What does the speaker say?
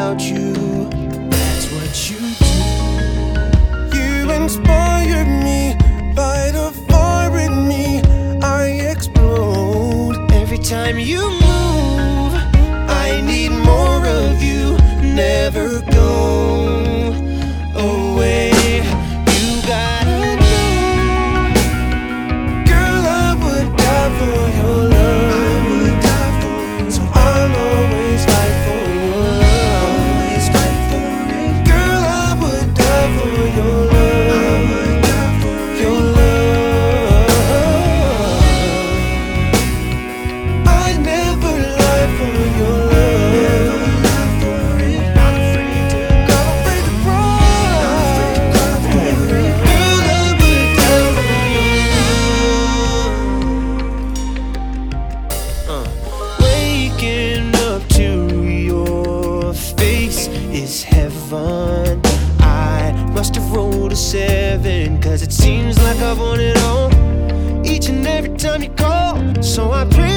without you. That's what you do. You inspire me, light a fire in me. I explode every time you move. I need more of you. Never go away. You gotta know, girl, I would die for your love. I would die for you. So I'll always fight for your love. Always fight for it. Girl, I would die for your love. I would die for your love. I never lie for your love. Is heaven. I must have rolled a 7, 'cause it seems like I want it all each and every time you call. So I pray